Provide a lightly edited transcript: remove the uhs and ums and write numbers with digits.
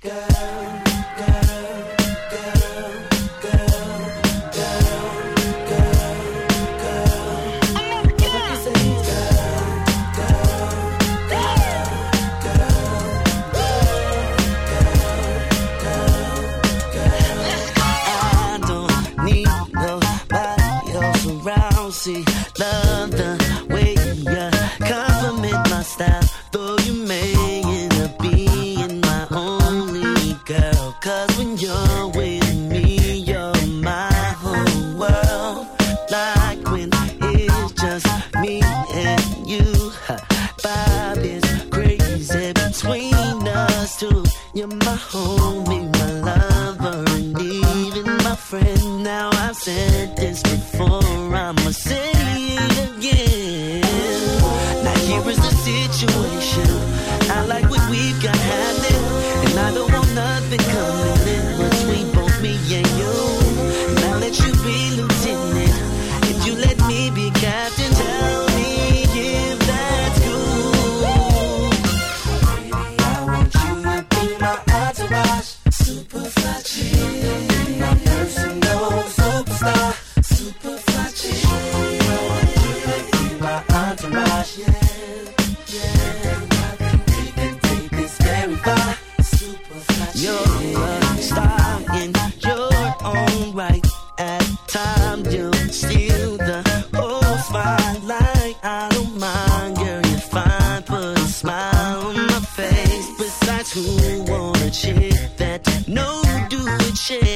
See, love the way you compliment my style, though you may end up being my only girl. Cause when you're with me, you're my whole world. Like when it's just me and you, vibe is crazy between us two. You're my homie, my lover, and even my friend. Now I've said this before, I'ma say it again. Now here is the situation, I like what we've got happening, and I don't want nothing coming in between both me and you. And I'll let you be lieutenant, if you let me be captain. Tell me if that's cool. Baby, I want you to be my entourage, super fly chick, my personal superstar, super fly chick. I want you to be my entourage, yeah, yeah. I think we can take this very far, super fly chick. You're a star in your own right. At times you steal the whole spotlight. I don't mind, girl, you're fine. Put a smile on my face. Besides, who want a chick that no do a chick?